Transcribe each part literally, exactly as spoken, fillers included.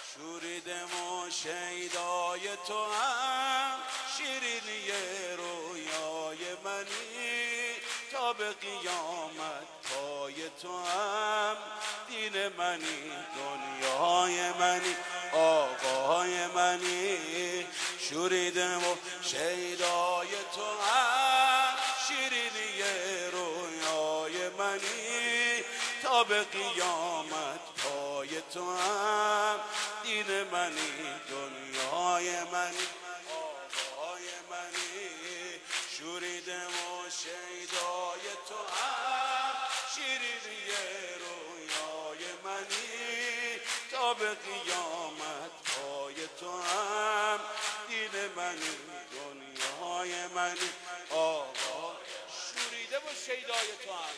شوریدم و شیدای تو هم شیرینی رویای منی، تا به قیامت پای تو هم دین منی، دنیای منی، آقای منی. شوریدم و شیدای تو هم شیرینی رویای منی، تا به قیامت پای تو هم دین منی، دنیای منی، آقای منی. شوریدم و شیدای تو هم شیرینی رویای منی، تا به قیامت پای تو هم دین منی، دنیای منی، آقا. شوریده و شیدای تو هم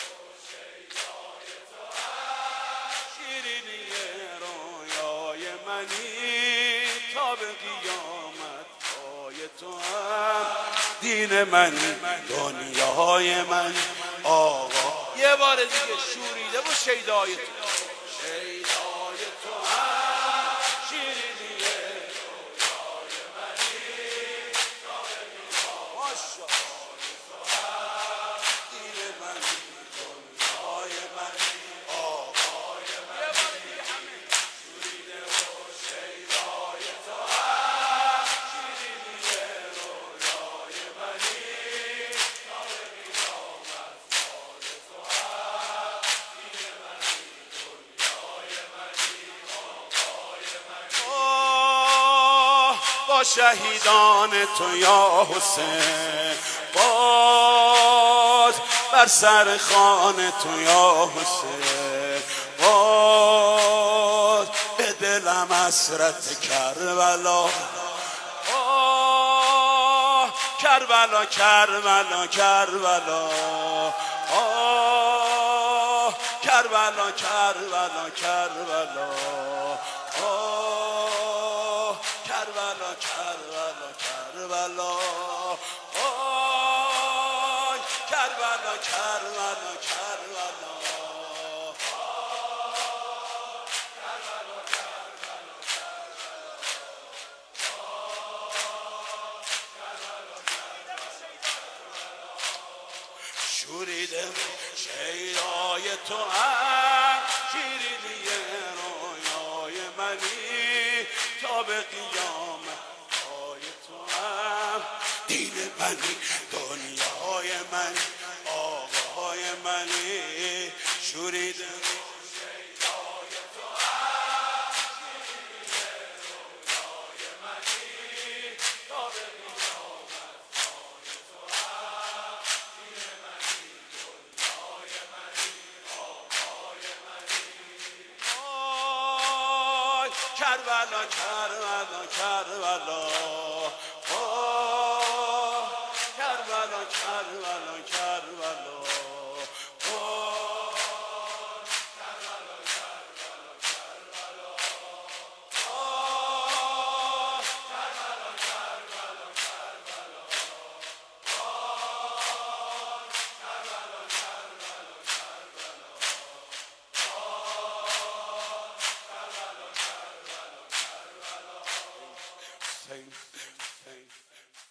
شیرینی رویای منی، تا به قیامت پای تو هم دین منی، دنیای منی، آقا. یه بار دیگه شوریده و شیدای تو، شیدای تو هم شیرینی رویای منی، تا به قیامت ماشاءالله دین منی، دنیای منی، آقای منی. شوریده و شیدای تو هم شیرینی رویای منی، تا به قیامت پای تو هم دین منی، دنیای منی، آقای منی. آه با شهیدان تو یا حسین، باز بر سر خوان تو یا حسین، باز به دلم حسرت کربلا. آه کربلا کربلا کربلا، آه کربلا کربلا کربلا، آه کربلا کربلا کربلا، آه کربلا کربلا کربلا. شوریدم شیدای تو هم شیرینی رویای منی، تا به قیامت پای تو هم دین منی، دنیای منی، آقای منی. شوریدم شیدای تو هم شیرینی رویای منی، تا به قیامت پای تو هم دین منی، دنیای منی، آقای منی. آی کربلا کربلا کربلا، آه کربلا کربلا کربلا، آه کربلا کربلا کربلا، آه کربلا کربلا کربلا، آه کربلا کربلا کربلا، آه کربلا کربلا کربلا.